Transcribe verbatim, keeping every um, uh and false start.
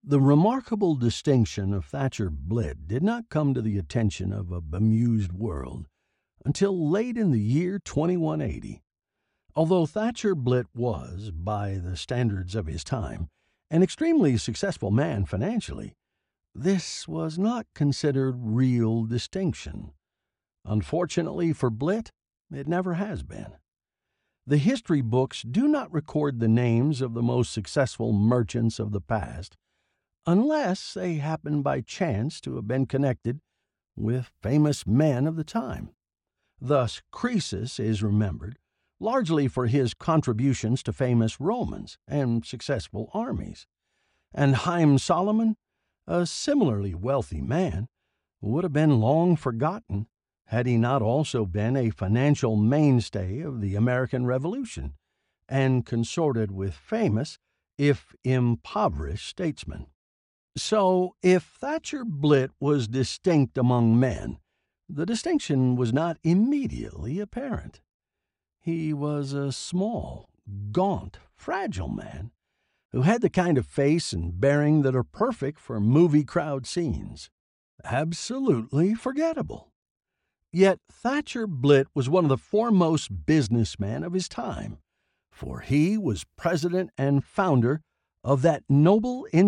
The remarkable distinction of Thatcher Blitt did not come to the attention of a bemused world until late in the year twenty-one eighty. Although Thatcher Blitt was, by the standards of his time, an extremely successful man financially, this was not considered real distinction. Unfortunately for Blitt, it never has been. The history books do not record the names of the most successful merchants of the past, unless they happen by chance to have been connected with famous men of the time. Thus, Croesus is remembered largely for his contributions to famous Romans and successful armies, and Haym Salomon, a similarly wealthy man, would have been long forgotten had he not also been a financial mainstay of the American Revolution and consorted with famous, if impoverished, statesmen. So, if Thatcher Blitt was distinct among men, the distinction was not immediately apparent. He was a small, gaunt, fragile man who had the kind of face and bearing that are perfect for movie crowd scenes. Absolutely forgettable. Yet Thatcher Blitt was one of the foremost businessmen of his time, for he was president and founder of that noble